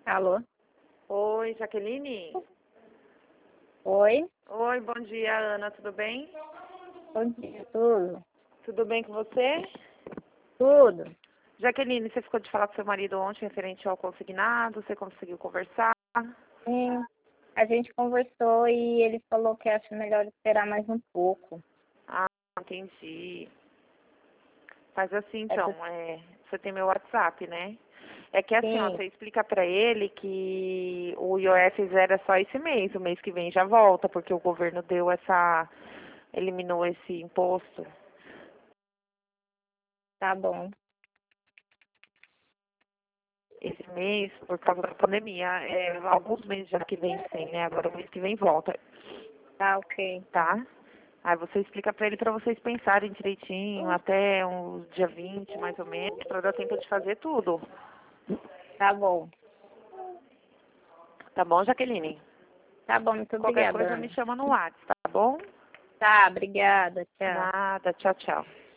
Alô? Oi, Jaqueline? Oi? Oi, bom dia, Ana, tudo bem? Bom dia, tudo? Tudo bem com você? Tudo? Jaqueline, você ficou de falar com seu marido ontem referente ao consignado, você conseguiu conversar? Sim, a gente conversou e ele falou que acha melhor esperar mais um pouco. Ah, entendi. Faz assim É então, por- você tem meu WhatsApp, né? É que assim, ó, Sim, você explica pra ele que o IOF zero é só esse mês, o mês que vem já volta, porque o governo eliminou esse imposto. tá bom. Esse mês, por causa da pandemia, alguns meses já que vem sem, né? Agora o mês que vem volta, Tá ok. tá? Aí você explica pra ele pra vocês pensarem direitinho, até o dia 20, mais ou menos, pra dar tempo de fazer tudo. Tá bom. Tá bom, Jaqueline? Tá bom, muito Qualquer obrigada, coisa me Ana. chama no WhatsApp, tá bom? Tá, obrigada, tchau. Nada, tchau, tchau.